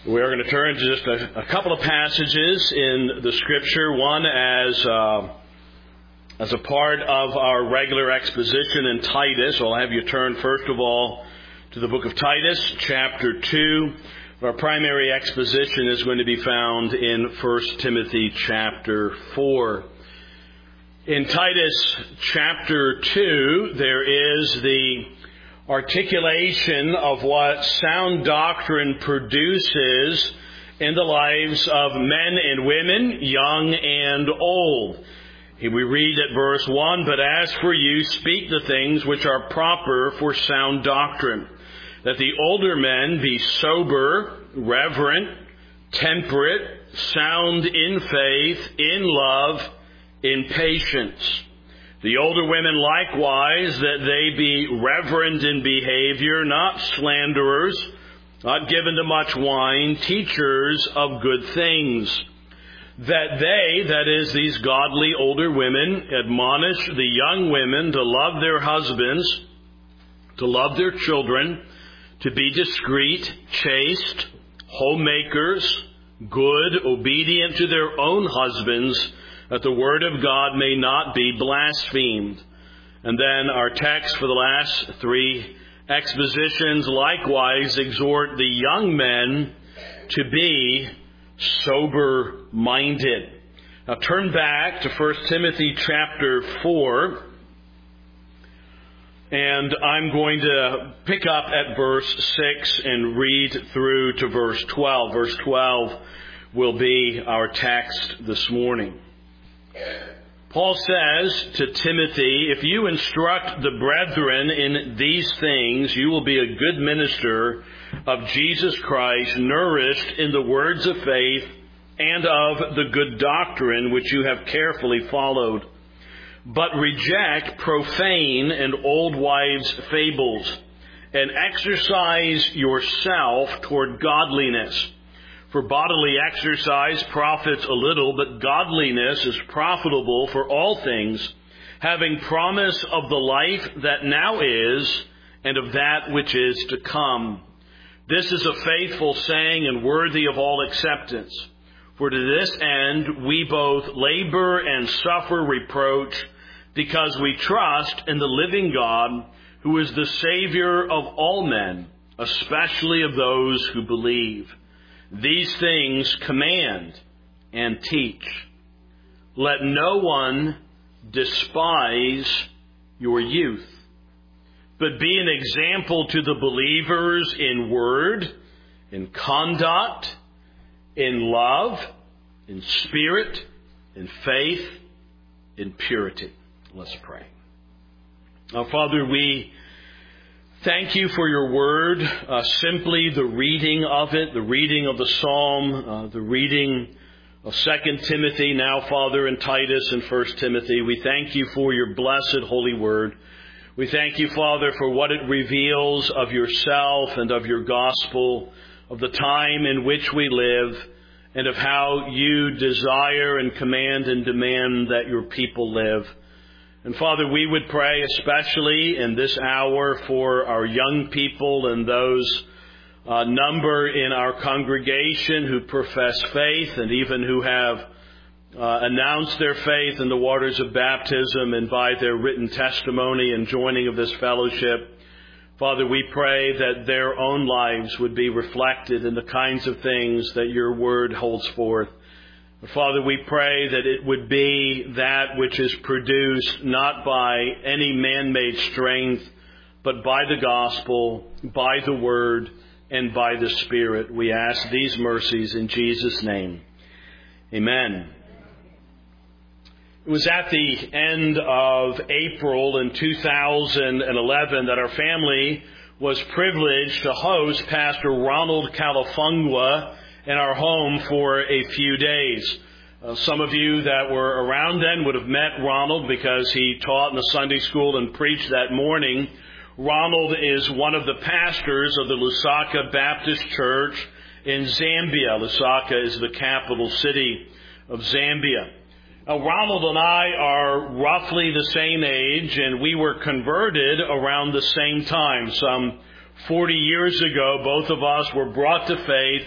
We are going to turn to just a couple of passages in the Scripture. One as a part of our regular exposition in Titus. I'll have you turn first of all to the book of Titus, chapter 2. Our primary exposition is going to be found in 1 Timothy chapter 4. In Titus chapter 2, there is the articulation of what sound doctrine produces in the lives of men and women, young and old. We read at verse 1, "But as for you, speak the things which are proper for sound doctrine, that the older men be sober, reverent, temperate, sound in faith, in love, in patience. The older women likewise, that they be reverent in behavior, not slanderers, not given to much wine, teachers of good things. That they," that is, these godly older women, "admonish the young women to love their husbands, to love their children, to be discreet, chaste, homemakers, good, obedient to their own husbands, that the word of God may not be blasphemed." And then our text for the last three expositions likewise exhort the young men to be sober-minded. Now turn back to 1 Timothy chapter 4, and I'm going to pick up at verse 6 and read through to verse 12. Verse 12 will be our text this morning. Paul says to Timothy, "If you instruct the brethren in these things, you will be a good minister of Jesus Christ, nourished in the words of faith and of the good doctrine which you have carefully followed. But reject profane and old wives' fables, and exercise yourself toward godliness. For bodily exercise profits a little, but godliness is profitable for all things, having promise of the life that now is and of that which is to come. This is a faithful saying and worthy of all acceptance. For to this end we both labor and suffer reproach, because we trust in the living God, who is the Savior of all men, especially of those who believe. These things command and teach. Let no one despise your youth, but be an example to the believers in word, in conduct, in love, in spirit, in faith, in purity." Let's pray. Now, Father, we thank you for your word, simply the reading of it, the reading of the psalm, the reading of 2 Timothy, now, Father, in Titus and 1 Timothy. We thank you for your blessed holy word. We thank you, Father, for what it reveals of yourself and of your gospel, of the time in which we live, and of how you desire and command and demand that your people live. And Father, we would pray especially in this hour for our young people and those number in our congregation who profess faith and even who have announced their faith in the waters of baptism and by their written testimony and joining of this fellowship. Father, we pray that their own lives would be reflected in the kinds of things that your word holds forth. Father, we pray that it would be that which is produced not by any man-made strength, but by the gospel, by the word, and by the Spirit. We ask these mercies in Jesus' name. Amen. It was at the end of April in 2011 that our family was privileged to host Pastor Ronald Calafungwa in our home for a few days. Some of you that were around then would have met Ronald because he taught in the Sunday school and preached that morning. Ronald is one of the pastors of the Lusaka Baptist Church in Zambia. Lusaka is the capital city of Zambia. Now, Ronald and I are roughly the same age, and we were converted around the same time. Some 40 years ago, both of us were brought to faith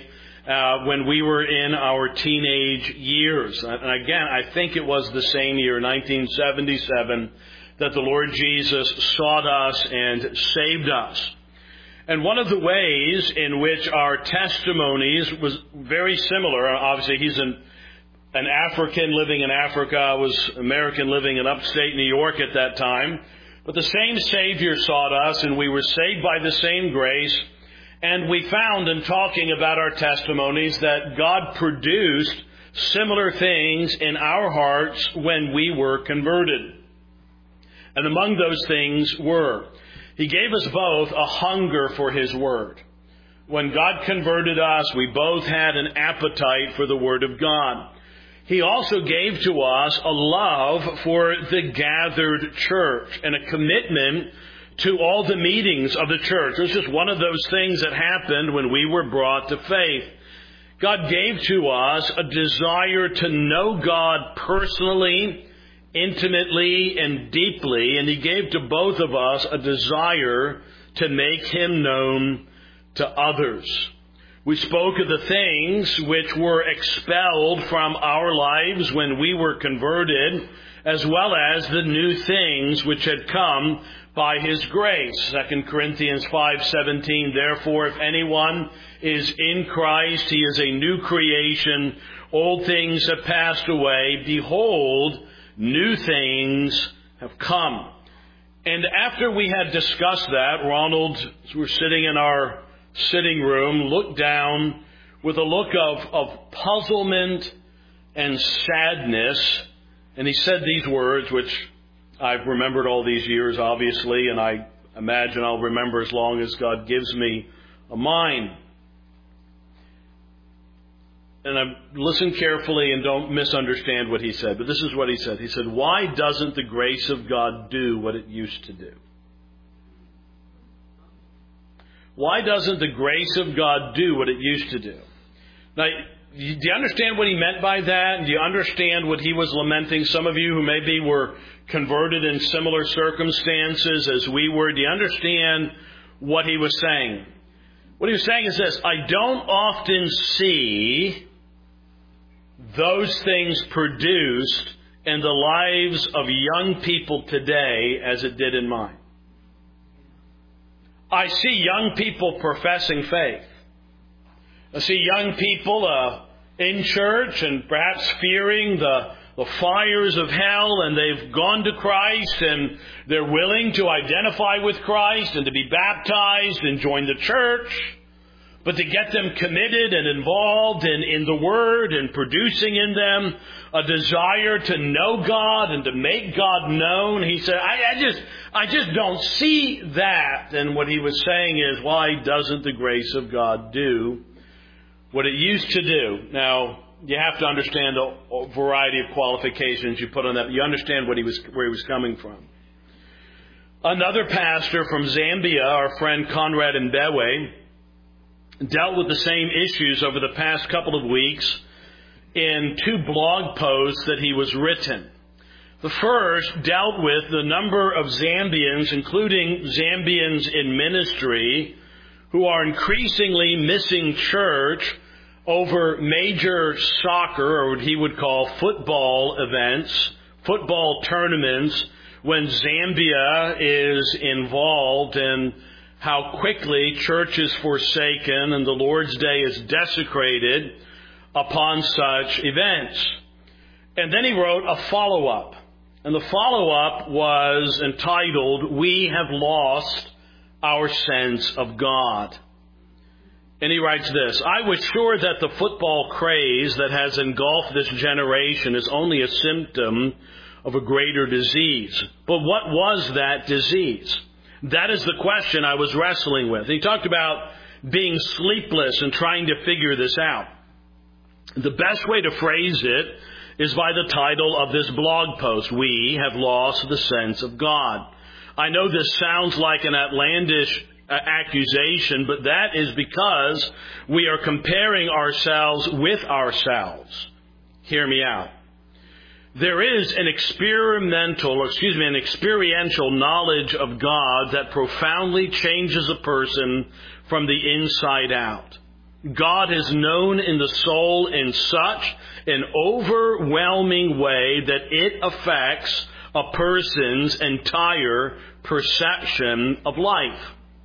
when we were in our teenage years. And again, I think it was the same year, 1977, that the Lord Jesus sought us and saved us. And one of the ways in which our testimonies was very similar, obviously he's an African living in Africa, I was American living in upstate New York at that time, but the same Savior sought us and we were saved by the same grace. And we found in talking about our testimonies that God produced similar things in our hearts when we were converted. And among those things were, He gave us both a hunger for His Word. When God converted us, we both had an appetite for the Word of God. He also gave to us a love for the gathered church and a commitment to all the meetings of the church. It was just one of those things that happened when we were brought to faith. God gave to us a desire to know God personally, intimately, and deeply, and He gave to both of us a desire to make Him known to others. We spoke of the things which were expelled from our lives when we were converted, as well as the new things which had come by His grace. 2 Corinthians 5:17, therefore, if anyone is in Christ, he is a new creation. Old things have passed away. Behold, new things have come. And after we had discussed that, Ronald, as we're sitting in our sitting room, looked down with a look of puzzlement and sadness. And he said these words, which I've remembered all these years, obviously, and I imagine I'll remember as long as God gives me a mind. And I listen carefully and don't misunderstand what he said, but this is what he said. He said, why doesn't the grace of God do what it used to do? Why doesn't the grace of God do what it used to do? Now, do you understand what he meant by that? Do you understand what he was lamenting? Some of you who maybe were converted in similar circumstances as we were, do you understand what he was saying? What he was saying is this: I don't often see those things produced in the lives of young people today as it did in mine. I see young people professing faith. I see young people in church and perhaps fearing the fires of hell, and they've gone to Christ and they're willing to identify with Christ and to be baptized and join the church. But to get them committed and involved in the Word and producing in them a desire to know God and to make God known, he said, I just don't see that. And what he was saying is, why doesn't the grace of God do what it used to do? Now, you have to understand a variety of qualifications you put on that. You understand where he was coming from. Another pastor from Zambia, our friend Conrad Mbewe, dealt with the same issues over the past couple of weeks in 2 blog posts that he was written. The first dealt with the number of Zambians, including Zambians in ministry, who are increasingly missing church over major soccer, or what he would call football events, football tournaments, when Zambia is involved, and how quickly church is forsaken and the Lord's Day is desecrated upon such events. And then he wrote a follow-up. And the follow-up was entitled, We Have Lost Our Sense of God. And he writes this: I was sure that the football craze that has engulfed this generation is only a symptom of a greater disease. But what was that disease? That is the question I was wrestling with. He talked about being sleepless and trying to figure this out. The best way to phrase it is by the title of this blog post, We Have Lost the Sense of God. I know this sounds like an outlandish accusation, but that is because we are comparing ourselves with ourselves. Hear me out. There is an experiential knowledge of God that profoundly changes a person from the inside out. God is known in the soul in such an overwhelming way that it affects a person's entire perception of life.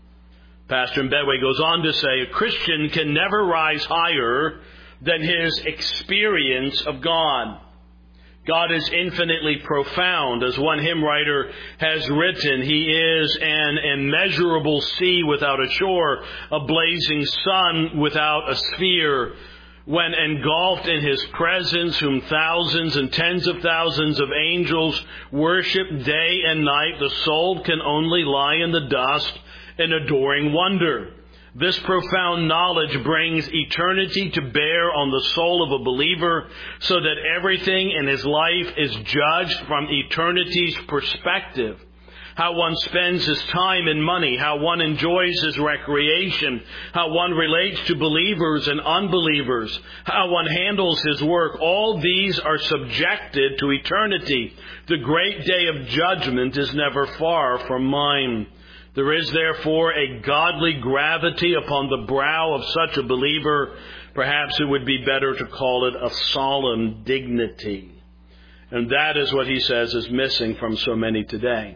Pastor Mbedwe goes on to say, a Christian can never rise higher than his experience of God. God is infinitely profound. As one hymn writer has written, He is an immeasurable sea without a shore, a blazing sun without a sphere. When engulfed in His presence, whom thousands and tens of thousands of angels worship day and night, the soul can only lie in the dust in adoring wonder. This profound knowledge brings eternity to bear on the soul of a believer so that everything in his life is judged from eternity's perspective. How one spends his time and money, how one enjoys his recreation, how one relates to believers and unbelievers, how one handles his work, all these are subjected to eternity. The great day of judgment is never far from mine. There is therefore a godly gravity upon the brow of such a believer. Perhaps it would be better to call it a solemn dignity. And that is what he says is missing from so many today.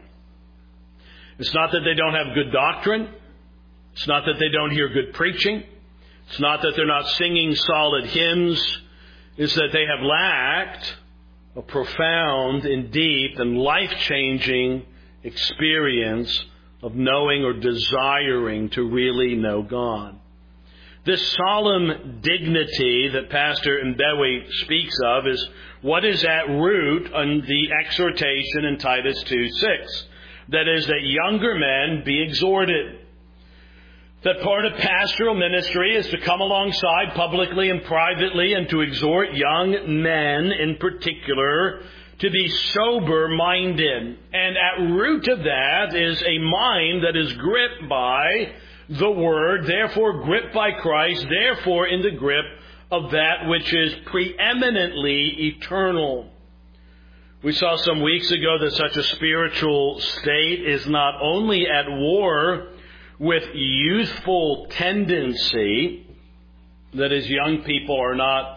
It's not that they don't have good doctrine. It's not that they don't hear good preaching. It's not that they're not singing solid hymns. It's that they have lacked a profound and deep and life-changing experience of knowing or desiring to really know God. This solemn dignity that Pastor Mbedwe speaks of is what is at root in the exhortation in Titus 2:6. That is, that younger men be exhorted. That part of pastoral ministry is to come alongside publicly and privately and to exhort young men in particular to be sober-minded. And at root of that is a mind that is gripped by the Word, therefore gripped by Christ, therefore in the grip of that which is preeminently eternal. We saw some weeks ago that such a spiritual state is not only at war with youthful tendency, that is, young people are not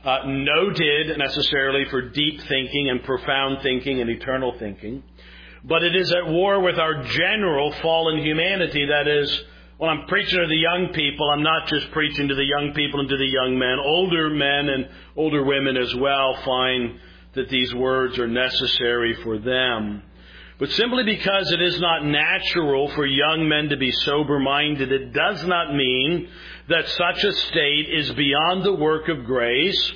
noted necessarily for deep thinking and profound thinking and eternal thinking, but it is at war with our general fallen humanity. That is, when I'm preaching to the young people, I'm not just preaching to the young people and to the young men. Older men and older women as well find that these words are necessary for them. But simply because it is not natural for young men to be sober-minded, it does not mean that such a state is beyond the work of grace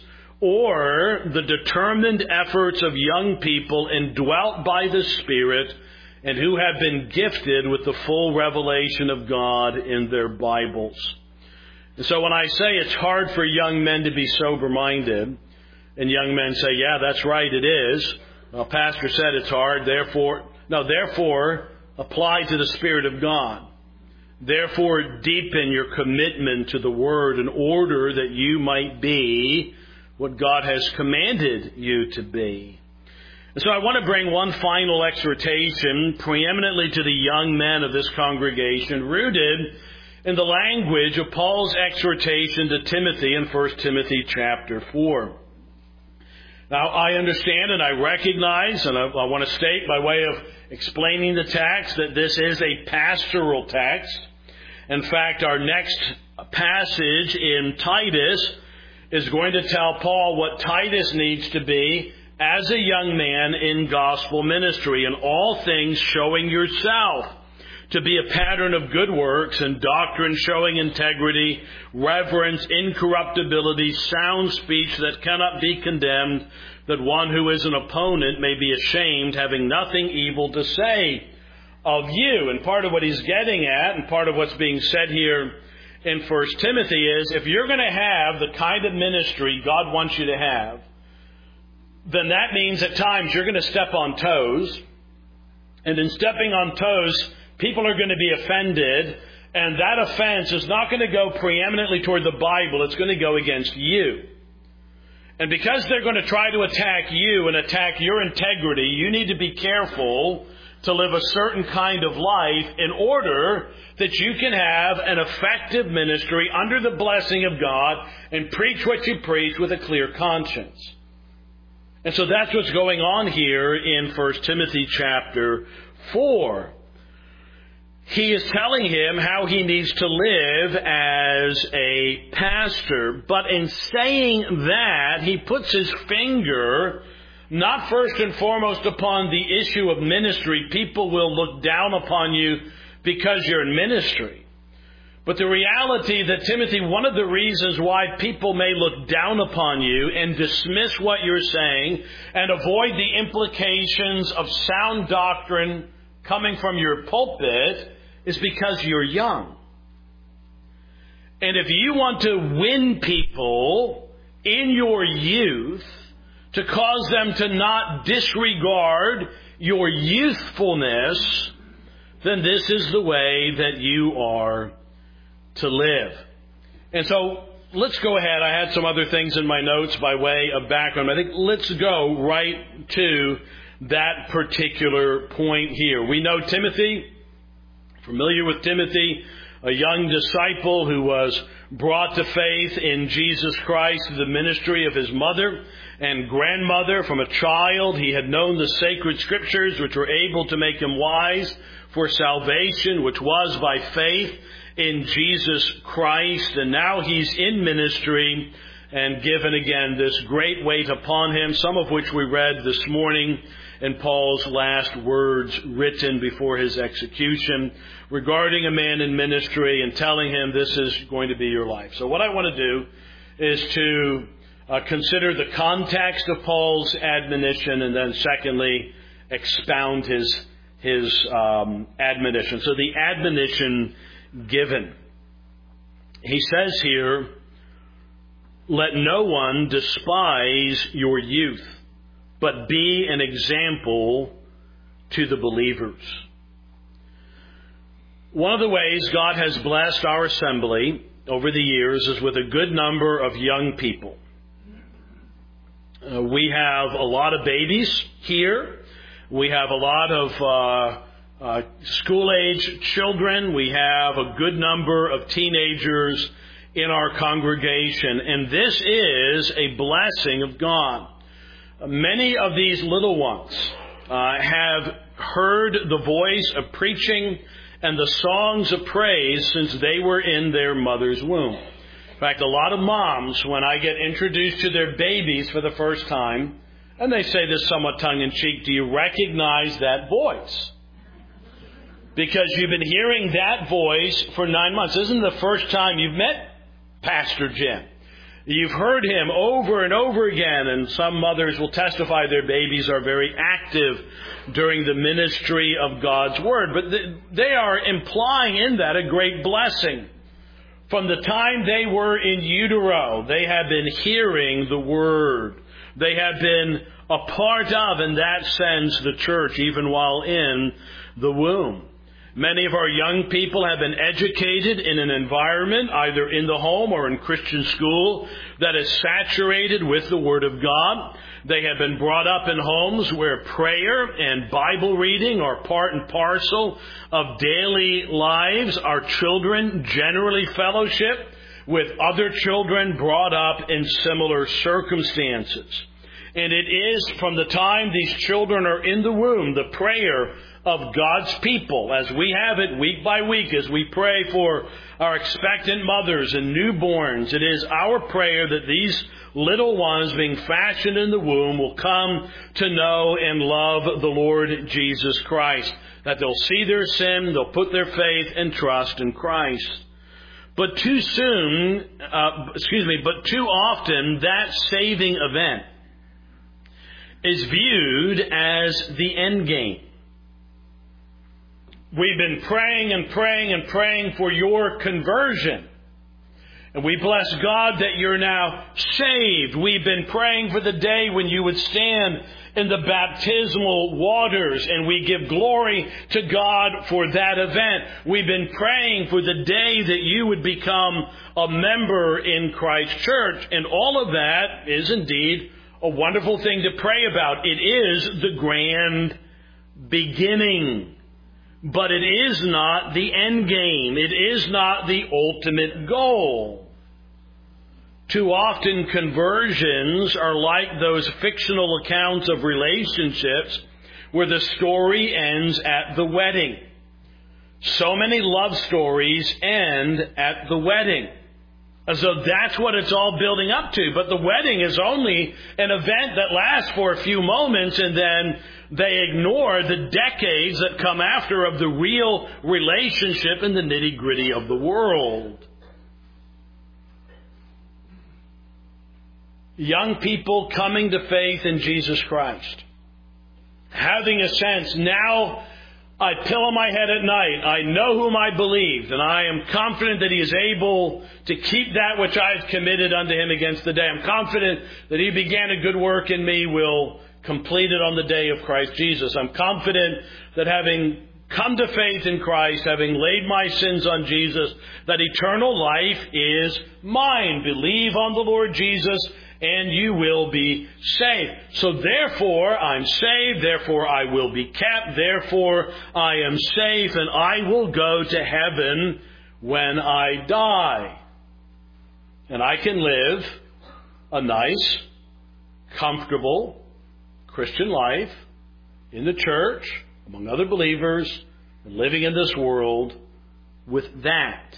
or the determined efforts of young people indwelt by the Spirit and who have been gifted with the full revelation of God in their Bibles. And so when I say it's hard for young men to be sober-minded, and young men say, yeah, that's right, it is. Well, Pastor said it's hard, therefore apply to the Spirit of God. Therefore, deepen your commitment to the Word in order that you might be what God has commanded you to be. And so I want to bring one final exhortation preeminently to the young men of this congregation, rooted in the language of Paul's exhortation to Timothy in 1 Timothy chapter 4. Now, I understand and I recognize, and I want to state by way of explaining the text, that this is a pastoral text. In fact, our next passage in Titus is going to tell Paul what Titus needs to be as a young man in gospel ministry, in all things showing yourself to be a pattern of good works and doctrine, showing integrity, reverence, incorruptibility, sound speech that cannot be condemned, that one who is an opponent may be ashamed, having nothing evil to say of you. And part of what he's getting at, and part of what's being said here in 1 Timothy is, if you're going to have the kind of ministry God wants you to have, then that means at times you're going to step on toes. And in stepping on toes, people are going to be offended, and that offense is not going to go preeminently toward the Bible. It's going to go against you. And because they're going to try to attack you and attack your integrity, you need to be careful to live a certain kind of life in order that you can have an effective ministry under the blessing of God and preach what you preach with a clear conscience. And so that's what's going on here in 1 Timothy chapter 4. He is telling him how he needs to live as a pastor. But in saying that, he puts his finger not first and foremost upon the issue of ministry. People will look down upon you because you're in ministry. But the reality that, Timothy, one of the reasons why people may look down upon you and dismiss what you're saying and avoid the implications of sound doctrine coming from your pulpit is because you're young. And if you want to win people in your youth, to cause them to not disregard your youthfulness, then this is the way that you are to live. And so let's go ahead. I had some other things in my notes by way of background. I think let's go right to that particular point here. We know Timothy, familiar with Timothy, a young disciple who was brought to faith in Jesus Christ through the ministry of his mother and grandmother. From a child, he had known the sacred scriptures, which were able to make him wise for salvation, which was by faith in Jesus Christ. And now he's in ministry and given again this great weight upon him, some of which we read this morning in Paul's last words written before his execution regarding a man in ministry and telling him this is going to be your life. So what I want to do is to consider the context of Paul's admonition and then secondly expound his admonition. So the admonition given. He says here, let no one despise your youth, but be an example to the believers. One of the ways God has blessed our assembly over the years is with a good number of young people. We have a lot of babies here. We have a lot of school-age children. We have a good number of teenagers in our congregation. And this is a blessing of God. Many of these little ones have heard the voice of preaching and the songs of praise since they were in their mother's womb. In fact, a lot of moms, when I get introduced to their babies for the first time, and they say this somewhat tongue-in-cheek, do you recognize that voice? Because you've been hearing that voice for 9 months. This isn't the first time you've met Pastor Jim. You've heard him over and over again, and some mothers will testify their babies are very active during the ministry of God's Word. But they are implying in that a great blessing. From the time they were in utero, they have been hearing the Word. They have been a part of, in that sense, the church, even while in the womb. Many of our young people have been educated in an environment, either in the home or in Christian school, that is saturated with the Word of God. They have been brought up in homes where prayer and Bible reading are part and parcel of daily lives. Our children generally fellowship with other children brought up in similar circumstances. And it is from the time these children are in the womb, the prayer of God's people, as we have it week by week, as we pray for our expectant mothers and newborns. It is our prayer that these little ones being fashioned in the womb will come to know and love the Lord Jesus Christ. That they'll see their sin, they'll put their faith and trust in Christ. But too often that saving event is viewed as the end game. We've been praying and praying and praying for your conversion. And we bless God that you're now saved. We've been praying for the day when you would stand in the baptismal waters, and we give glory to God for that event. We've been praying for the day that you would become a member in Christ's church. And all of that is indeed a wonderful thing to pray about. It is the grand beginning. But it is not the end game. It is not the ultimate goal. Too often conversions are like those fictional accounts of relationships where the story ends at the wedding. So many love stories end at the wedding, as though that's what it's all building up to. But the wedding is only an event that lasts for a few moments, and then they ignore the decades that come after of the real relationship and the nitty-gritty of the world. Young people coming to faith in Jesus Christ, having a sense, now I pillow my head at night, I know whom I believed, and I am confident that He is able to keep that which I have committed unto Him against the day. I'm confident that He began a good work in me will complete it on the day of Christ Jesus. I'm confident that having come to faith in Christ, having laid my sins on Jesus, that eternal life is mine. Believe on the Lord Jesus, and you will be saved. So therefore, I'm saved, therefore I will be kept, therefore I am safe, and I will go to heaven when I die. And I can live a nice, comfortable Christian life in the church, among other believers, and living in this world with that.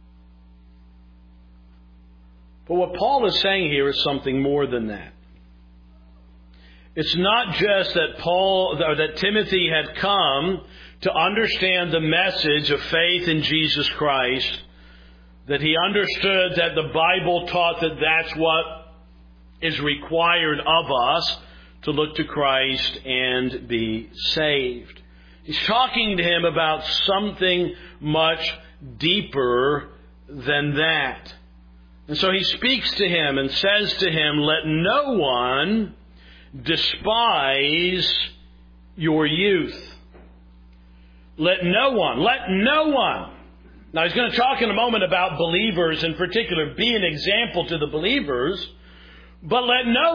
But what Paul is saying here is something more than that. It's not just that Timothy had come to understand the message of faith in Jesus Christ, that he understood that the Bible taught that that's what is required of us, to look to Christ and be saved. He's talking to him about something much deeper than that. And so he speaks to him and says to him, let no one despise your youth. Let no one. Now he's going to talk in a moment about believers in particular. Be an example to the believers. But let no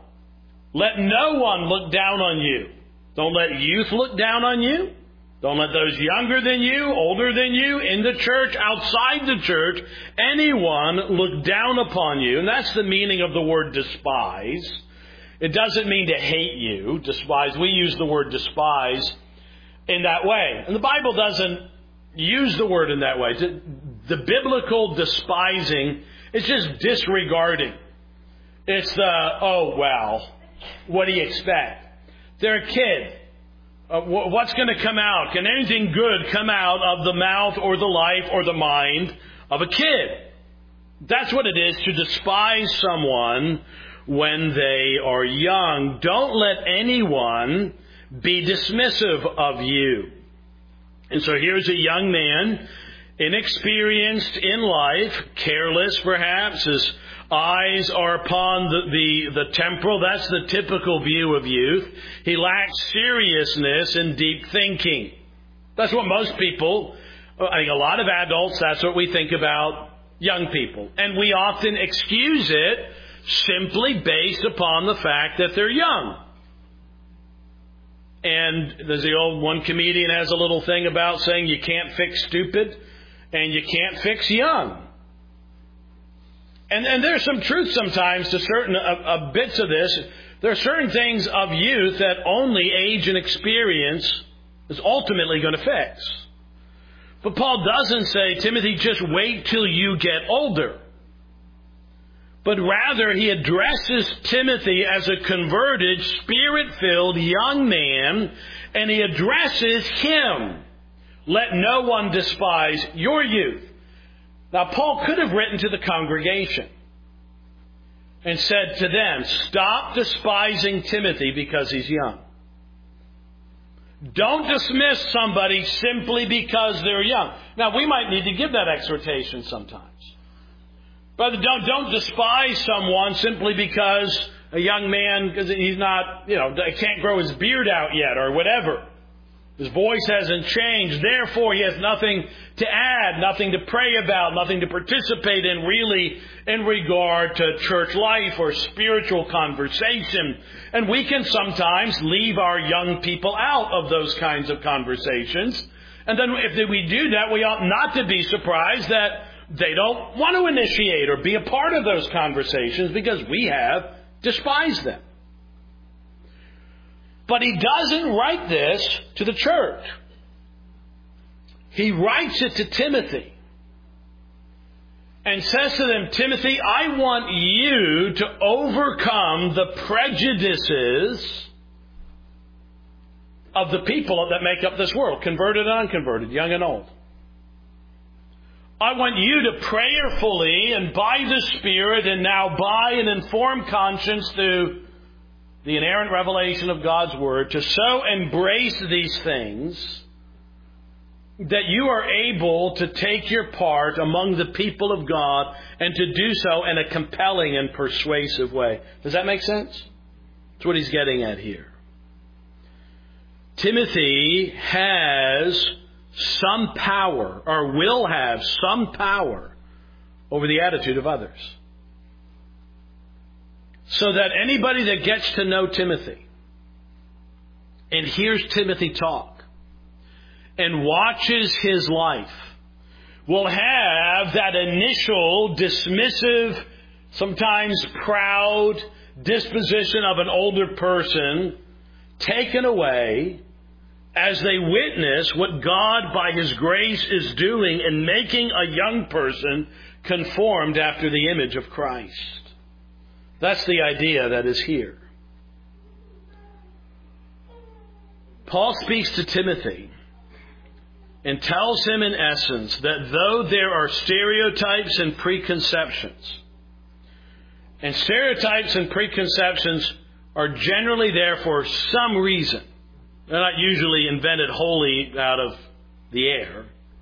one look down on you. Don't let youth look down on you. Don't let those younger than you, older than you, in the church, outside the church, anyone look down upon you. And that's the meaning of the word despise. It doesn't mean to hate you, despise. We use the word despise in that way. And the Bible doesn't use the word in that way. The biblical despising is just disregarding. It's what do you expect? They're a kid. What's going to come out? Can anything good come out of the mouth or the life or the mind of a kid? That's what it is to despise someone when they are young. Don't let anyone be dismissive of you. And so here's a young man, inexperienced in life, careless perhaps. His eyes are upon the temporal. That's the typical view of youth. He lacks seriousness and deep thinking. That's what most people, I think a lot of adults, that's what we think about young people. And we often excuse it simply based upon the fact that they're young. And there's one comedian has a little thing about saying you can't fix stupid and you can't fix young. And there's some truth sometimes to certain bits of this. There are certain things of youth that only age and experience is ultimately going to fix. But Paul doesn't say, Timothy, just wait till you get older. But rather, he addresses Timothy as a converted, Spirit-filled young man, and he addresses him. Let no one despise your youth. Now, Paul could have written to the congregation and said to them, stop despising Timothy because he's young. Don't dismiss somebody simply because they're young. Now, we might need to give that exhortation sometimes. Brother, don't despise someone simply because a young man, because he's not, can't grow his beard out yet or whatever. His voice hasn't changed. Therefore, he has nothing to add, nothing to pray about, nothing to participate in really in regard to church life or spiritual conversation. And we can sometimes leave our young people out of those kinds of conversations. And then if we do that, we ought not to be surprised that they don't want to initiate or be a part of those conversations because we have despised them. But he doesn't write this to the church. He writes it to Timothy and says to them, Timothy, I want you to overcome the prejudices of the people that make up this world, converted and unconverted, young and old. I want you to prayerfully and by the Spirit and now by an informed conscience through the inerrant revelation of God's Word, to so embrace these things that you are able to take your part among the people of God and to do so in a compelling and persuasive way. Does that make sense? That's what he's getting at here. Timothy has some power, or will have some power, over the attitude of others. So that anybody that gets to know Timothy and hears Timothy talk and watches his life will have that initial dismissive, sometimes proud disposition of an older person taken away as they witness what God by His grace is doing in making a young person conformed after the image of Christ. That's the idea that is here. Paul speaks to Timothy and tells him in essence that though there are stereotypes and preconceptions, and stereotypes and preconceptions are generally there for some reason, they're not usually invented wholly out of the air.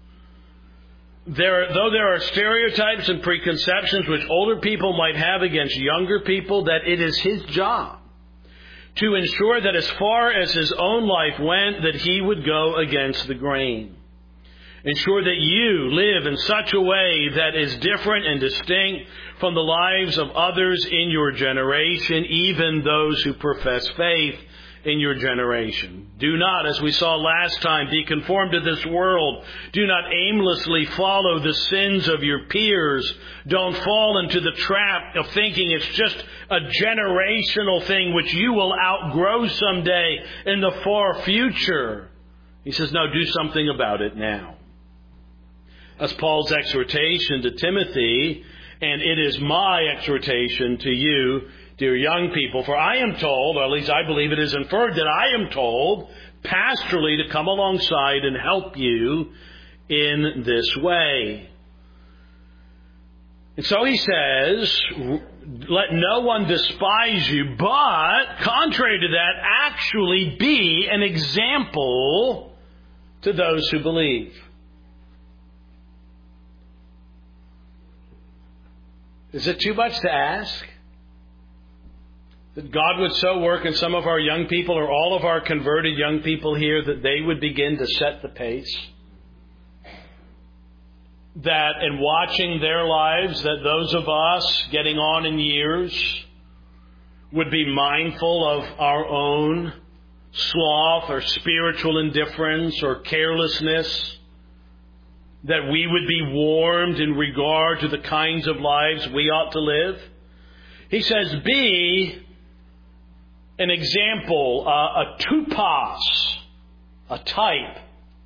Though there are stereotypes and preconceptions which older people might have against younger people, that it is his job to ensure that as far as his own life went, that he would go against the grain. Ensure that you live in such a way that is different and distinct from the lives of others in your generation, even those who profess faith in your generation. Do not, as we saw last time, be conformed to this world. Do not aimlessly follow the sins of your peers. Don't fall into the trap of thinking it's just a generational thing which you will outgrow someday in the far future. He says, no, do something about it now. That's Paul's exhortation to Timothy, and it is my exhortation to you, dear young people, for I am told, or at least I believe it is inferred that I am told pastorally to come alongside and help you in this way. And so he says, let no one despise you, but contrary to that, actually be an example to those who believe. Is it too much to ask that God would so work in some of our young people or all of our converted young people here that they would begin to set the pace? That in watching their lives, that those of us getting on in years would be mindful of our own sloth or spiritual indifference or carelessness, that we would be warmed in regard to the kinds of lives we ought to live. He says, be an example, a tupos, a type.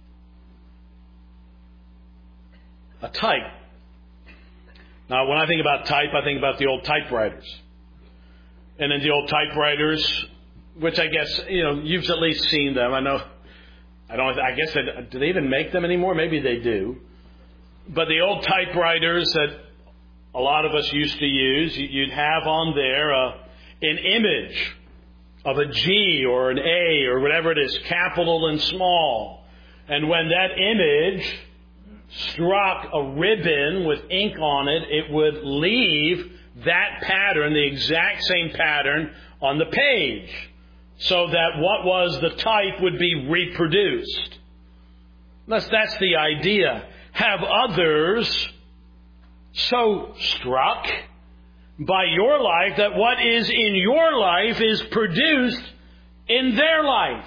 A type. Now, when I think about type, I think about the old typewriters. And in the old typewriters, which I guess, you've at least seen them. I guess, do they even make them anymore? Maybe they do. But the old typewriters that a lot of us used to use, you'd have on there an image of a G or an A or whatever it is, capital and small. And when that image struck a ribbon with ink on it, it would leave that pattern, the exact same pattern, on the page. so that what was the type would be reproduced. That's the idea. Have others so struck by your life that what is in your life is produced in their life.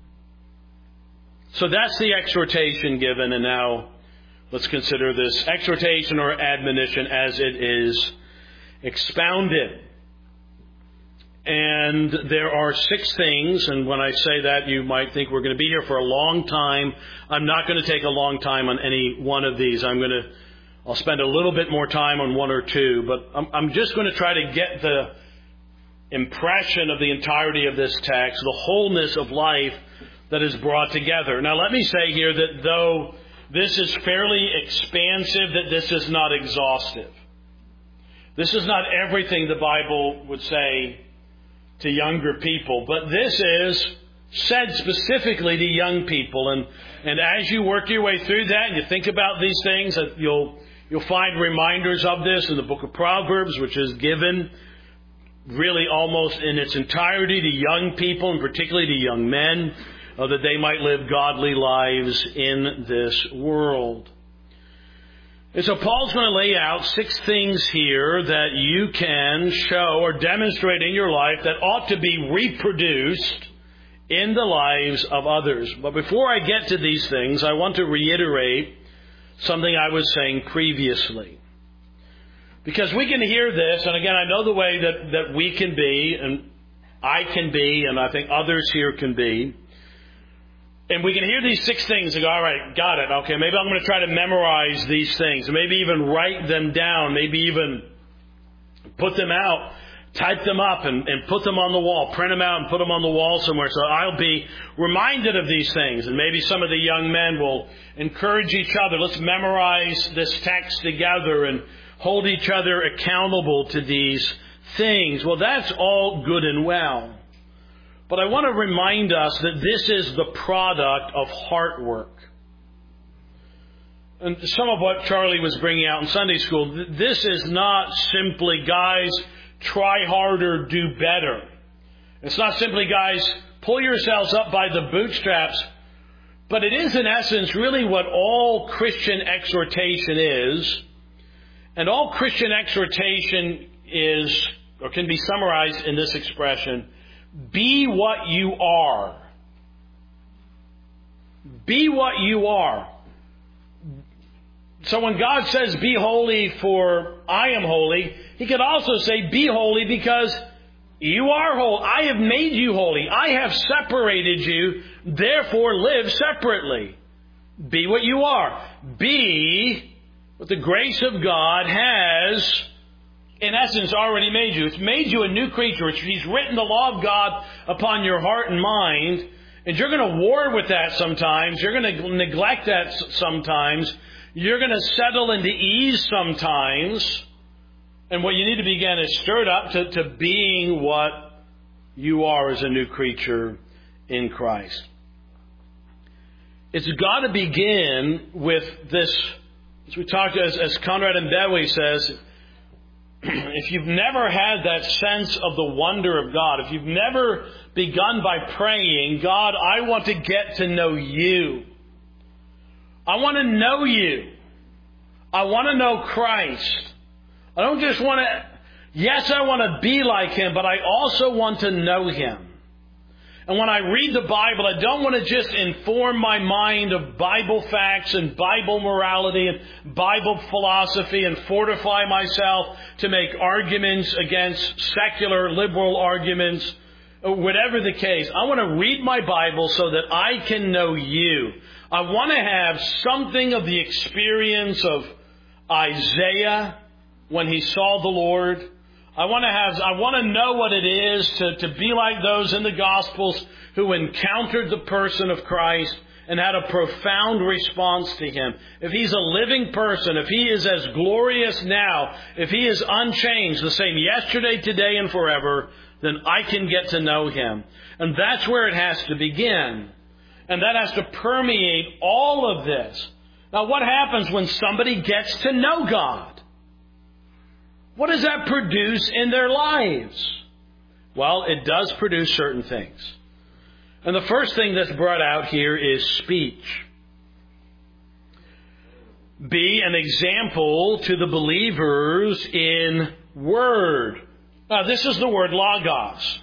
So that's the exhortation given, and now let's consider this exhortation or admonition as it is expounded. And there are 6 things, and when I say that, you might think we're going to be here for a long time. I'm not going to take a long time on any one of these. I'll spend a little bit more time on 1 or 2, but I'm just going to try to get the impression of the entirety of this text, the wholeness of life that is brought together. Now, let me say here that though this is fairly expansive, that this is not exhaustive. This is not everything the Bible would say to younger people, but this is said specifically to young people. And as you work your way through that and you think about these things, you'll find reminders of this in the book of Proverbs, which is given really almost in its entirety to young people, and particularly to young men, that they might live godly lives in this world. And so Paul's going to lay out 6 things here that you can show or demonstrate in your life that ought to be reproduced in the lives of others. But before I get to these things, I want to reiterate something I was saying previously. Because we can hear this, and again, I know the way that we can be, and I can be, and I think others here can be. And we can hear these 6 things and go, all right, got it. Okay, maybe I'm going to try to memorize these things. Maybe even write them down. Maybe even put them out, type them up and put them on the wall. Print them out and put them on the wall somewhere so I'll be reminded of these things. And maybe some of the young men will encourage each other. Let's memorize this text together and hold each other accountable to these things. Well, that's all good and well. But I want to remind us that this is the product of heart work. And some of what Charlie was bringing out in Sunday school, this is not simply, guys, try harder, do better. It's not simply, guys, pull yourselves up by the bootstraps. But it is, in essence, really what all Christian exhortation is. And all Christian exhortation is, or can be summarized in this expression: be what you are. Be what you are. So when God says, be holy for I am holy, He could also say, be holy because you are holy. I have made you holy. I have separated you. Therefore, live separately. Be what you are. Be what the grace of God has, in essence, already made you. It's made you a new creature. He's written the law of God upon your heart and mind. And you're going to war with that sometimes. You're going to neglect that sometimes. You're going to settle into ease sometimes. And what you need to begin is stirred up to being what you are as a new creature in Christ. It's got to begin with this, as we talked, as Conrad Mbewe says, if you've never had that sense of the wonder of God, if you've never begun by praying, God, I want to get to know you. I want to know you. I want to know Christ. I don't just want to, yes, I want to be like Him, but I also want to know Him. And when I read the Bible, I don't want to just inform my mind of Bible facts and Bible morality and Bible philosophy and fortify myself to make arguments against secular liberal arguments, whatever the case. I want to read my Bible so that I can know you. I want to have something of the experience of Isaiah when he saw the Lord. I want to know what it is to be like those in the Gospels who encountered the person of Christ and had a profound response to Him. If He's a living person, if He is as glorious now, if He is unchanged, the same yesterday, today, and forever, then I can get to know Him. And that's where it has to begin. And that has to permeate all of this. Now, what happens when somebody gets to know God? What does that produce in their lives? Well, it does produce certain things. And the first thing that's brought out here is speech. Be an example to the believers in word. Now, this is the word logos.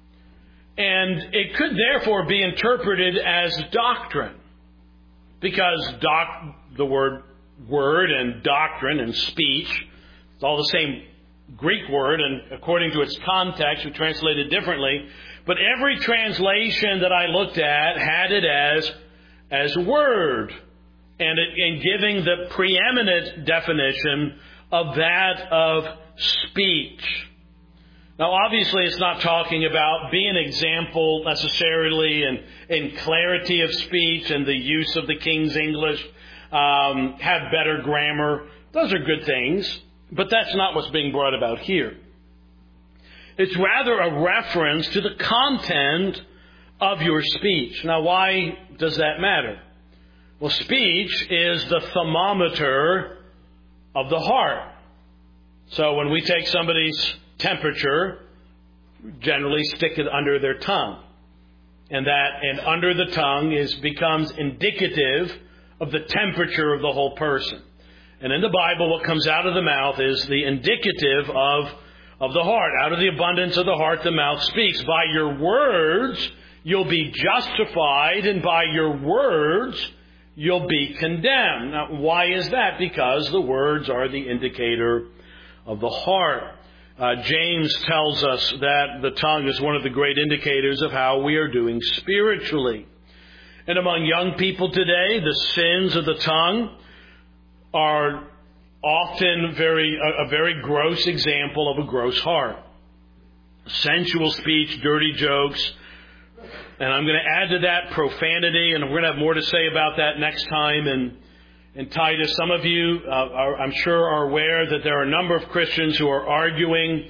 And it could therefore be interpreted as doctrine. Because the word and doctrine and speech, it's all the same Greek word, and according to its context, we translate it differently. But every translation that I looked at had it as word, and giving the preeminent definition of that of speech. Now, obviously, it's not talking about be an example necessarily in clarity of speech and the use of the King's English, have better grammar. Those are good things, but that's not what's being brought about here. It's rather a reference to the content of your speech. Now, why does that matter? Well, speech is the thermometer of the heart. So when we take somebody's temperature, generally stick it under their tongue. And under the tongue becomes indicative of the temperature of the whole person. And in the Bible, what comes out of the mouth is the indicative of the heart. Out of the abundance of the heart, the mouth speaks. By your words, you'll be justified, and by your words, you'll be condemned. Now, why is that? Because the words are the indicator of the heart. James tells us that the tongue is one of the great indicators of how we are doing spiritually. And among young people today, the sins of the tongue are often a very gross example of a gross heart. Sensual speech, dirty jokes, and I'm going to add to that profanity, and we're going to have more to say about that next time. In Titus, some of you, I'm sure, are aware that there are a number of Christians who are arguing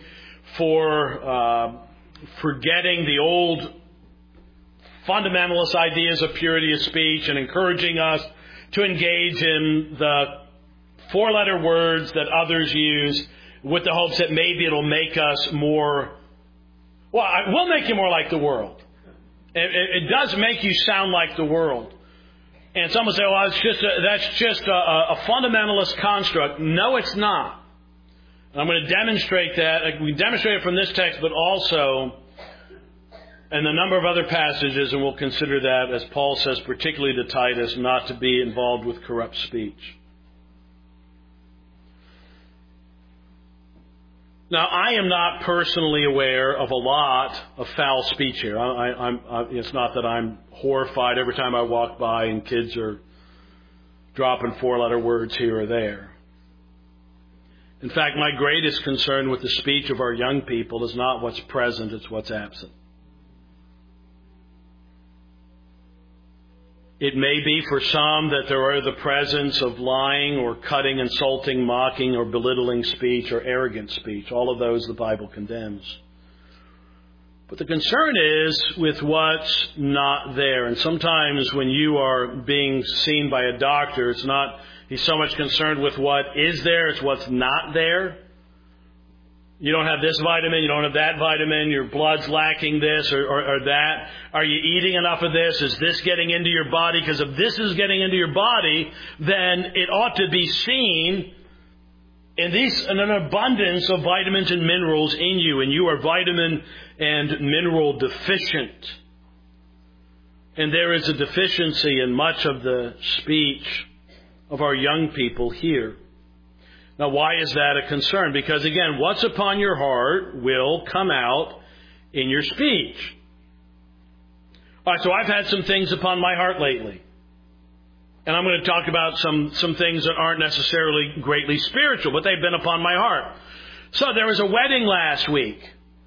for forgetting the old fundamentalist ideas of purity of speech and encouraging us to engage in the four-letter words that others use with the hopes that maybe it'll make us more, we'll make you more like the world. It does make you sound like the world. And some will say, well, that's just a fundamentalist construct. No, it's not. And I'm going to demonstrate that. We demonstrate it from this text, but also in a number of other passages, and we'll consider that, as Paul says, particularly to Titus, not to be involved with corrupt speech. Now, I am not personally aware of a lot of foul speech here. It's not that I'm horrified every time I walk by and kids are dropping four-letter words here or there. In fact, my greatest concern with the speech of our young people is not what's present, it's what's absent. It may be for some that there are the presence of lying or cutting, insulting, mocking, or belittling speech or arrogant speech. All of those the Bible condemns. But the concern is with what's not there. And sometimes when you are being seen by a doctor, he's so much concerned with what is there, it's what's not there. You don't have this vitamin, you don't have that vitamin, your blood's lacking this or that. Are you eating enough of this? Is this getting into your body? Because if this is getting into your body, then it ought to be seen in an abundance of vitamins and minerals in you, and you are vitamin and mineral deficient. And there is a deficiency in much of the speech of our young people here. Now, why is that a concern? Because, again, what's upon your heart will come out in your speech. All right, so I've had some things upon my heart lately. And I'm going to talk about some things that aren't necessarily greatly spiritual, but they've been upon my heart. So there was a wedding last week.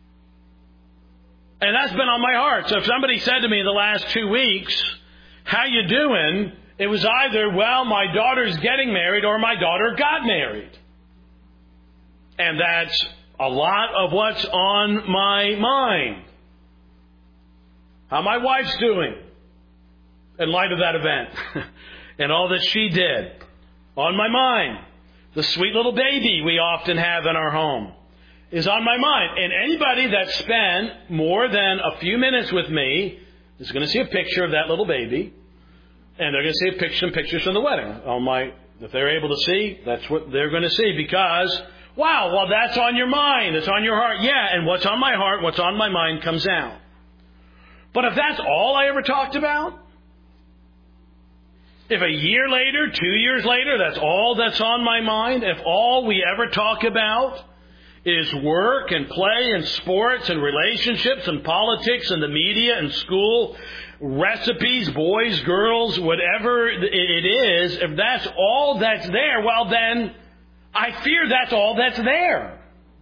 And that's been on my heart. So if somebody said to me in the last 2 weeks, how you doing? It was either, well, my daughter's getting married or my daughter got married. And that's a lot of what's on my mind. How my wife's doing in light of that event and all that she did. On my mind. The sweet little baby we often have in our home is on my mind. And anybody that spent more than a few minutes with me is going to see a picture of that little baby, and they're going to see some pictures from the wedding. If they're able to see, that's what they're going to see, because, wow, well, that's on your mind, it's on your heart. Yeah, and what's on my heart, what's on my mind comes out. But if that's all I ever talked about, if a year later, 2 years later, that's all that's on my mind, if all we ever talk about is work and play and sports and relationships and politics and the media and school, recipes, boys, girls, whatever it is, if that's all that's there, well then, I fear that's all that's there.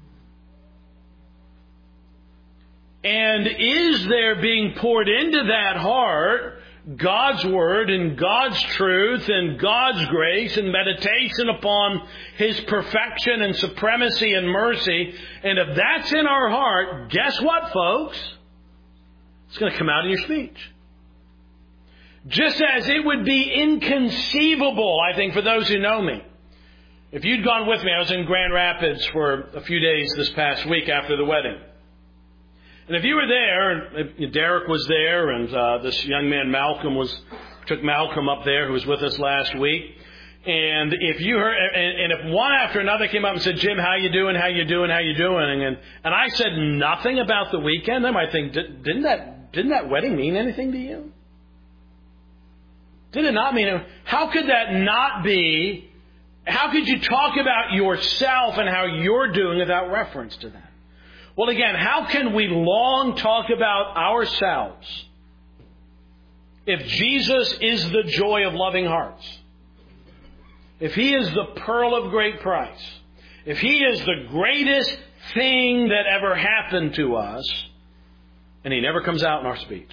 And is there being poured into that heart God's Word and God's truth and God's grace and meditation upon His perfection and supremacy and mercy? And if that's in our heart, guess what, folks? It's going to come out in your speech. Just as it would be inconceivable, I think, for those who know me. If you'd gone with me, I was in Grand Rapids for a few days this past week after the wedding. And if you were there, Derek was there, and this young man Malcolm took Malcolm up there, who was with us last week. And if you heard, and if one after another came up and said, "Jim, how you doing? How you doing? How you doing?" and I said nothing about the weekend, they might think, didn't that wedding mean anything to you? Did it not mean? How could that not be? How could you talk about yourself and how you're doing without reference to that? Well, again, how can we long talk about ourselves if Jesus is the joy of loving hearts? If He is the pearl of great price? If He is the greatest thing that ever happened to us, and He never comes out in our speech?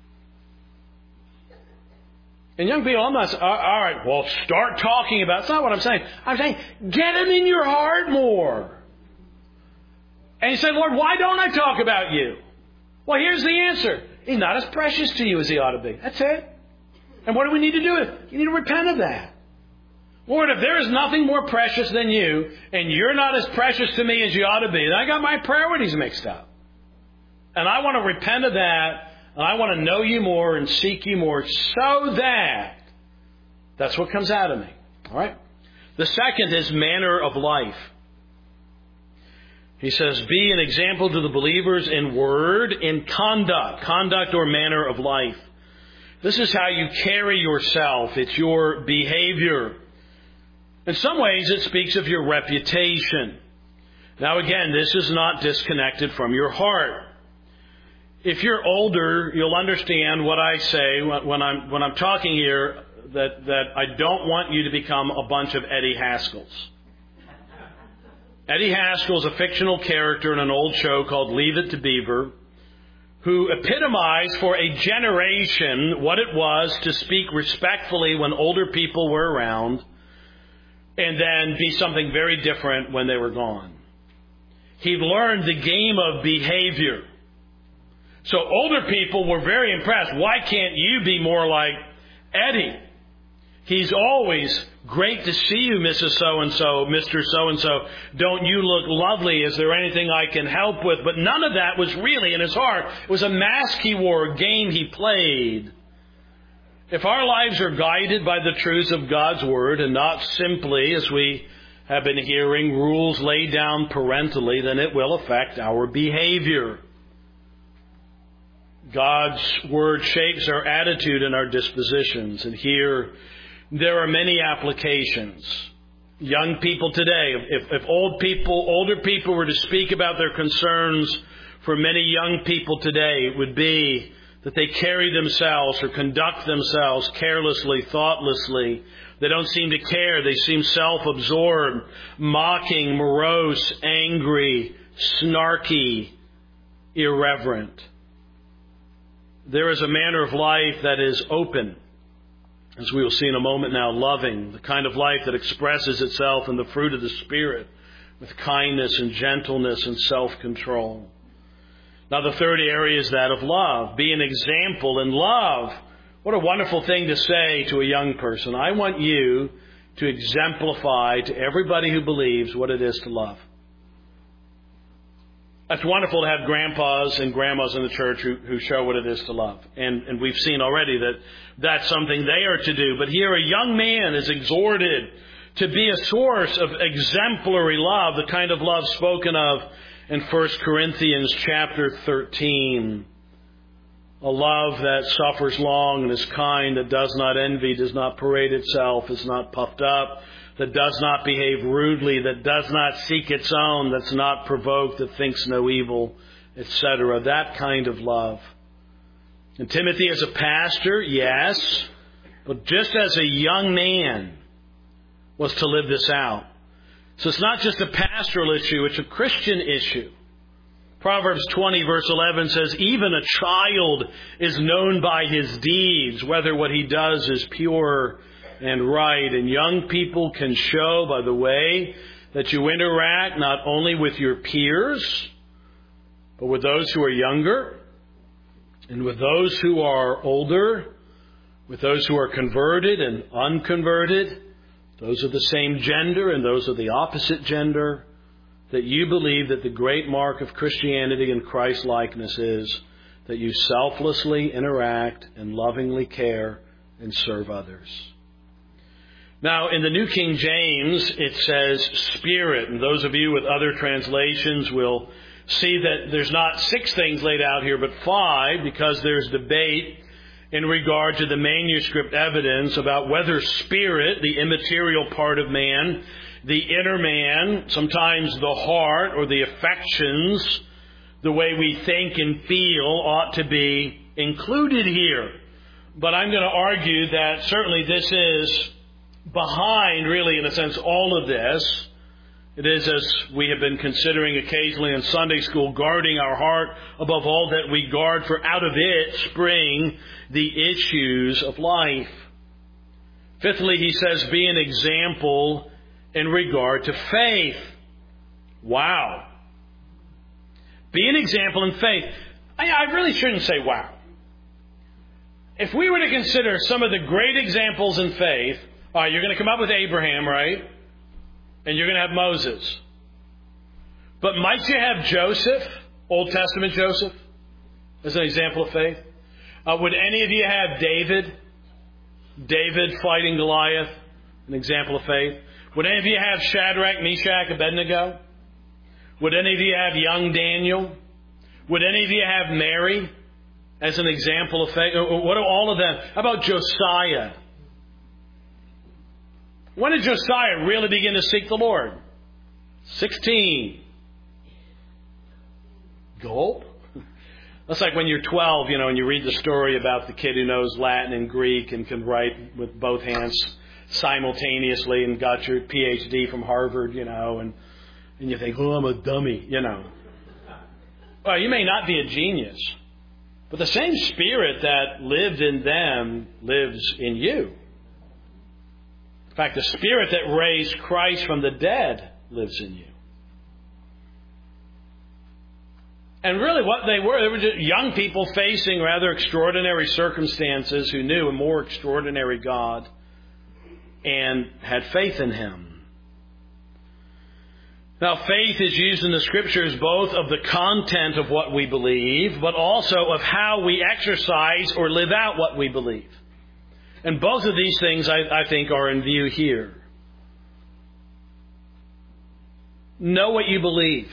And young people, I'm not saying, all right, well, start talking about it. That's not what I'm saying. I'm saying, get Him in your heart more. And you say, "Lord, why don't I talk about you?" Well, here's the answer. He's not as precious to you as He ought to be. That's it. And what do we need to do? You need to repent of that. Lord, if there is nothing more precious than you, and you're not as precious to me as you ought to be, then I got my priorities mixed up. And I want to repent of that, and I want to know you more and seek you more, so that's what comes out of me. All right? The second is manner of life. He says, be an example to the believers in word, in conduct or manner of life. This is how you carry yourself. It's your behavior. In some ways, it speaks of your reputation. Now again, this is not disconnected from your heart. If you're older, you'll understand what I say when I'm talking here, that I don't want you to become a bunch of Eddie Haskells. Eddie Haskell is a fictional character in an old show called Leave It to Beaver, who epitomized for a generation what it was to speak respectfully when older people were around, and then be something very different when they were gone. He learned the game of behavior. So older people were very impressed. Why can't you be more like Eddie? He's always, "Great to see you, Mrs. So-and-so, Mr. So-and-so. Don't you look lovely? Is there anything I can help with?" But none of that was really in his heart. It was a mask he wore, a game he played. If our lives are guided by the truths of God's Word and not simply, as we have been hearing, rules laid down parentally, then it will affect our behavior. God's Word shapes our attitude and our dispositions. And here, there are many applications. Young people today, if older people were to speak about their concerns for many young people today, it would be that they carry themselves or conduct themselves carelessly, thoughtlessly. They don't seem to care. They seem self-absorbed, mocking, morose, angry, snarky, irreverent. There is a manner of life that is open, as we will see in a moment now, loving, the kind of life that expresses itself in the fruit of the Spirit with kindness and gentleness and self-control. Now the third area is that of love. Be an example in love. What a wonderful thing to say to a young person. I want you to exemplify to everybody who believes what it is to love. It's wonderful to have grandpas and grandmas in the church who show what it is to love. And we've seen already that that's something they are to do. But here a young man is exhorted to be a source of exemplary love, the kind of love spoken of in 1 Corinthians chapter 13. A love that suffers long and is kind, that does not envy, does not parade itself, is not puffed up, that does not behave rudely, that does not seek its own, that's not provoked, that thinks no evil, etc. That kind of love. And Timothy as a pastor, yes, but just as a young man was to live this out. So it's not just a pastoral issue, it's a Christian issue. Proverbs 20 verse 11 says, even a child is known by his deeds, whether what he does is pure and right. And young people can show by the way that you interact not only with your peers, but with those who are younger, and with those who are older, with those who are converted and unconverted, those of the same gender and those of the opposite gender, that you believe that the great mark of Christianity and Christ-likeness is that you selflessly interact and lovingly care and serve others. Now, in the New King James, it says Spirit. And those of you with other translations will see that there's not 6 things laid out here, but 5, because there's debate in regard to the manuscript evidence about whether spirit, the immaterial part of man, the inner man, sometimes the heart or the affections, the way we think and feel ought to be included here. But I'm going to argue that certainly this is behind, really, in a sense, all of this. It is, as we have been considering occasionally in Sunday school, guarding our heart above all that we guard, for out of it spring the issues of life. Fifthly, he says, be an example in regard to faith. Wow. Be an example in faith. I really shouldn't say wow. If we were to consider some of the great examples in faith, all right, you're going to come up with Abraham, right? And you're going to have Moses. But might you have Joseph, Old Testament Joseph, as an example of faith? Would any of you have David? David fighting Goliath, an example of faith? Would any of you have Shadrach, Meshach, Abednego? Would any of you have young Daniel? Would any of you have Mary as an example of faith? What are all of them? How about Josiah? When did Josiah really begin to seek the Lord? 16. Gulp. That's like when you're 12, and you read the story about the kid who knows Latin and Greek and can write with both hands simultaneously and got your PhD from Harvard, and you think, oh, I'm a dummy, Well, you may not be a genius, but the same spirit that lived in them lives in you. In fact, the Spirit that raised Christ from the dead lives in you. And really what they were just young people facing rather extraordinary circumstances who knew a more extraordinary God and had faith in Him. Now, faith is used in the Scriptures both of the content of what we believe, but also of how we exercise or live out what we believe. And both of these things, I think, are in view here. Know what you believe.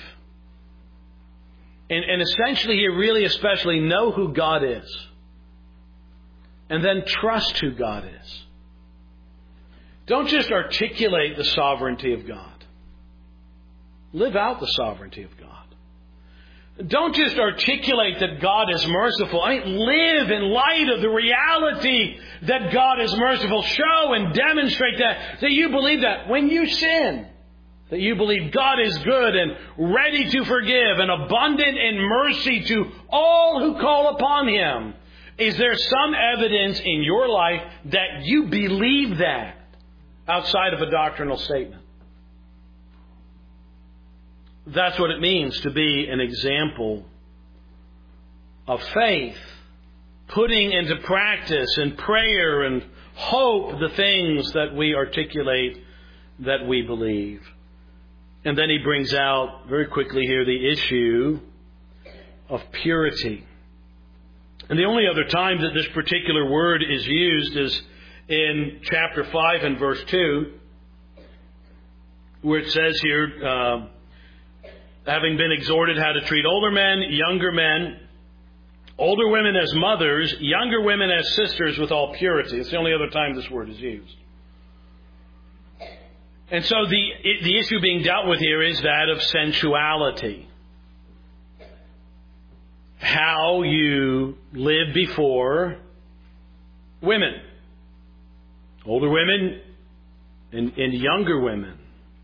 And essentially here, really especially, know who God is. And then trust who God is. Don't just articulate the sovereignty of God. Live out the sovereignty of God. Don't just articulate that God is merciful. Live in light of the reality that God is merciful. Show and demonstrate that you believe that when you sin, that you believe God is good and ready to forgive and abundant in mercy to all who call upon Him. Is there some evidence in your life that you believe that outside of a doctrinal statement? That's what it means to be an example of faith, putting into practice in prayer and hope the things that we articulate that we believe. And then he brings out very quickly here the issue of purity. And the only other time that this particular word is used is in chapter 5 and verse 2, where it says here, having been exhorted how to treat older men, older women as mothers, younger women as sisters with all purity. It's the only other time this word is used. And so the issue being dealt with here is that of sensuality. How you live before women. Older women and younger women.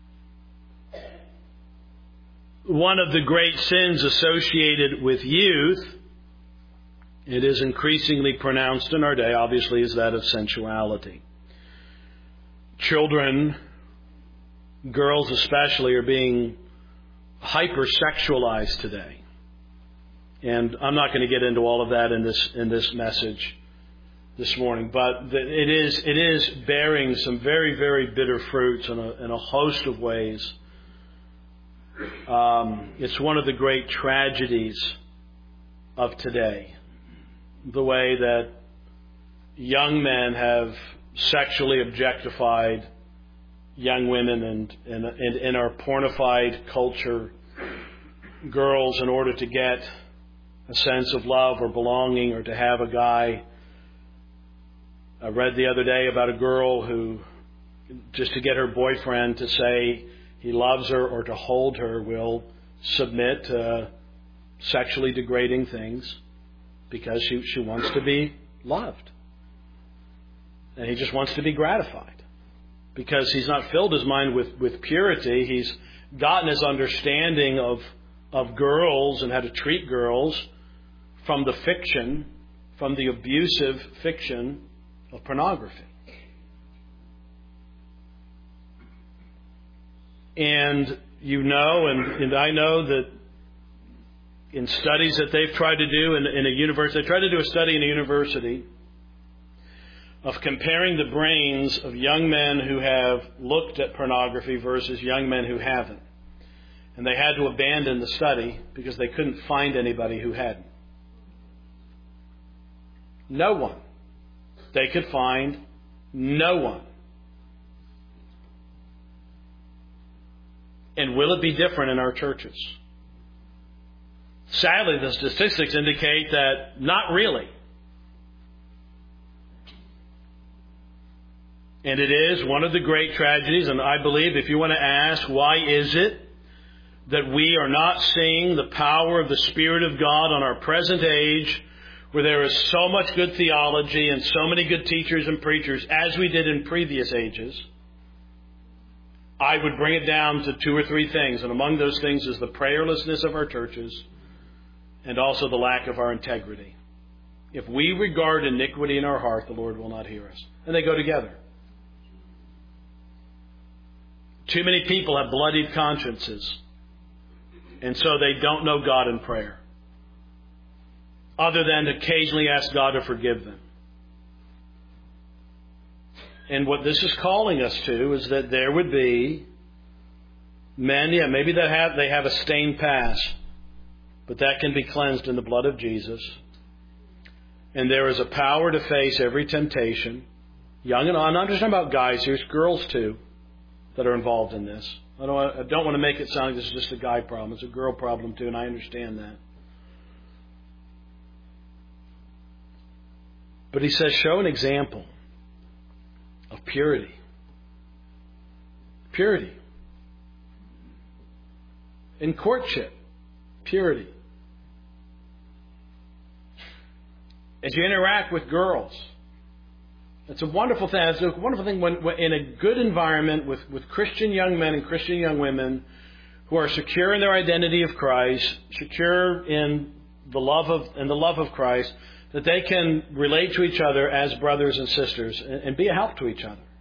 One of the great sins associated with youth, it is increasingly pronounced in our day, obviously, is that of sensuality. Children, girls especially, are being hypersexualized today. And I'm not going to get into all of that in this message this morning, but it is bearing some very, very bitter fruits in a host of ways. It's one of the great tragedies of today, the way that young men have sexually objectified young women, and in our pornified culture, girls, in order to get a sense of love or belonging or to have a guy. I read the other day about a girl who, just to get her boyfriend to say he loves her or to hold her, will submit to sexually degrading things because she wants to be loved. And he just wants to be gratified. Because he's not filled his mind with purity. He's gotten his understanding of girls and how to treat girls from the fiction, from the abusive fiction of pornography. And you know, and I know that in studies that they've tried to do in a university, they tried to do a study in a university of comparing the brains of young men who have looked at pornography versus young men who haven't. And they had to abandon the study because they couldn't find anybody who hadn't. No one. They could find no one. And will it be different in our churches? Sadly, the statistics indicate that not really. And it is one of the great tragedies, and I believe if you want to ask, why is it that we are not seeing the power of the Spirit of God on our present age, where there is so much good theology and so many good teachers and preachers, as we did in previous ages? I would bring it down to 2 or 3 things, and among those things is the prayerlessness of our churches and also the lack of our integrity. If we regard iniquity in our heart, the Lord will not hear us. And they go together. Too many people have bloodied consciences, and so they don't know God in prayer, other than to occasionally ask God to forgive them. And what this is calling us to is that there would be men, maybe they have a stained past, but that can be cleansed in the blood of Jesus. And there is a power to face every temptation. Young and I'm not just talking about guys here, it's girls too that are involved in this. I don't want to make it sound like this is just a guy problem. It's a girl problem too, and I understand that. But he says, show an example of purity. Purity. In courtship, purity. As you interact with girls, it's a wonderful thing. It's a wonderful thing when in a good environment with Christian young men and Christian young women who are secure in their identity of Christ, secure in the love of Christ, that they can relate to each other as brothers and sisters and be a help to each other.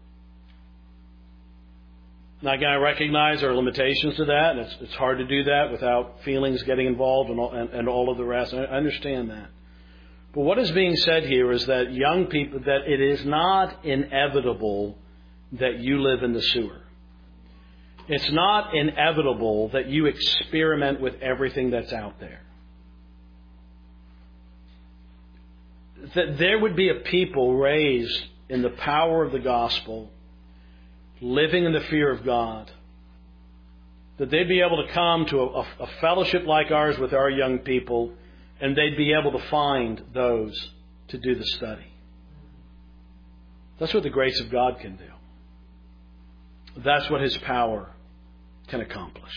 Now, again, I recognize there are limitations to that, and it's hard to do that without feelings getting involved and all of the rest. I understand that. But what is being said here is that young people, that it is not inevitable that you live in the sewer. It's not inevitable that you experiment with everything that's out there. That there would be a people raised in the power of the gospel, living in the fear of God, that they'd be able to come to a fellowship like ours with our young people, and they'd be able to find those to do the study. That's what the grace of God can do. That's what His power can accomplish.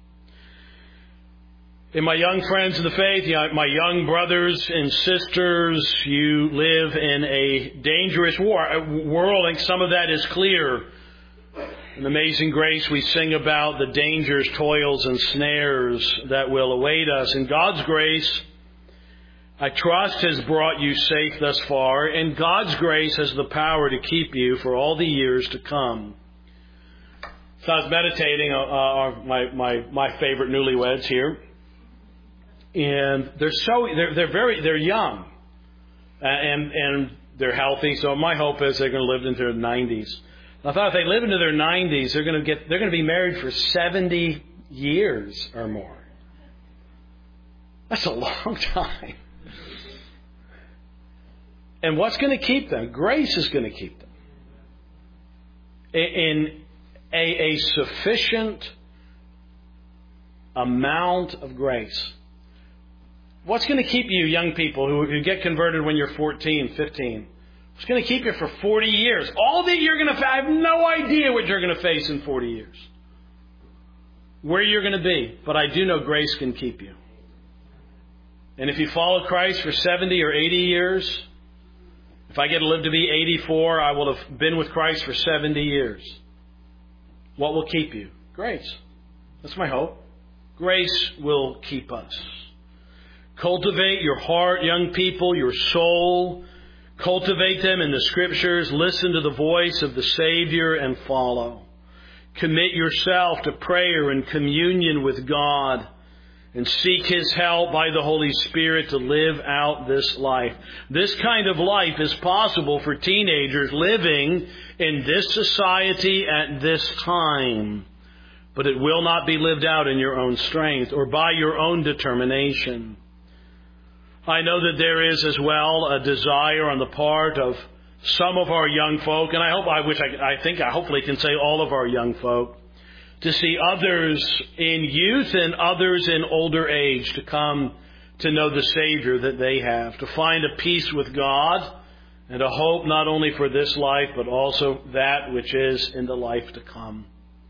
And my young friends in the faith, my young brothers and sisters, you live in a dangerous world, and some of that is clear. In Amazing Grace, we sing about the dangers, toils, and snares that will await us. And God's grace, I trust, has brought you safe thus far, and God's grace has the power to keep you for all the years to come. So I was meditating on my favorite newlyweds here. And they're young, and they're healthy. So my hope is they're going to live into their 90s. I thought if they live into their 90s, they're going to be married for 70 years or more. That's a long time. And what's going to keep them? Grace is going to keep them. In a sufficient amount of grace. What's going to keep you young people who get converted when you're 14, 15? What's going to keep you for 40 years? All that you're going to I have no idea what you're going to face in 40 years. Where you're going to be. But I do know grace can keep you. And if you follow Christ for 70 or 80 years, if I get to live to be 84, I will have been with Christ for 70 years. What will keep you? Grace. That's my hope. Grace will keep us. Cultivate your heart, young people, your soul. Cultivate them in the Scriptures. Listen to the voice of the Savior and follow. Commit yourself to prayer and communion with God, and seek His help by the Holy Spirit to live out this life. This kind of life is possible for teenagers living in this society at this time. But it will not be lived out in your own strength or by your own determination. I know that there is as well a desire on the part of some of our young folk, and I hopefully can say all of our young folk, to see others in youth and others in older age to come to know the Savior that they have, to find a peace with God and a hope not only for this life but also that which is in the life to come.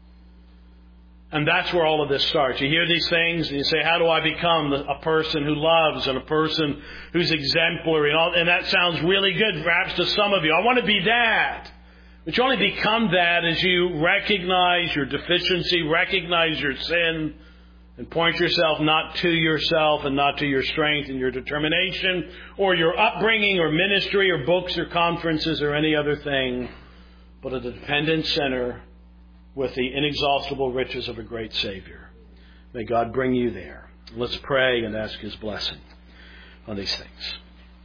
And that's where all of this starts. You hear these things and you say, how do I become a person who loves and a person who's exemplary? And that sounds really good perhaps to some of you. I want to be that. But you only become that as you recognize your deficiency, recognize your sin, and point yourself not to yourself and not to your strength and your determination or your upbringing or ministry or books or conferences or any other thing, but a dependent sinner with the inexhaustible riches of a great Savior. May God bring you there. Let's pray and ask His blessing on these things.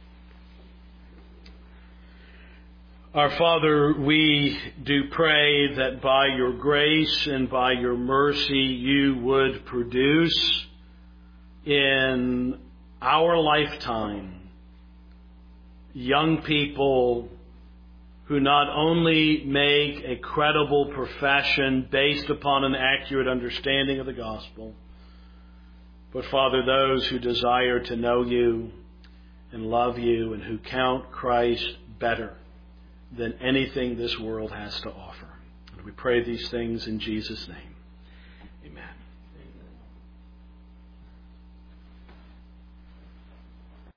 Our Father, we do pray that by your grace and by your mercy you would produce in our lifetime young people who not only make a credible profession based upon an accurate understanding of the gospel, but, Father, those who desire to know you and love you and who count Christ better than anything this world has to offer. And we pray these things in Jesus' name.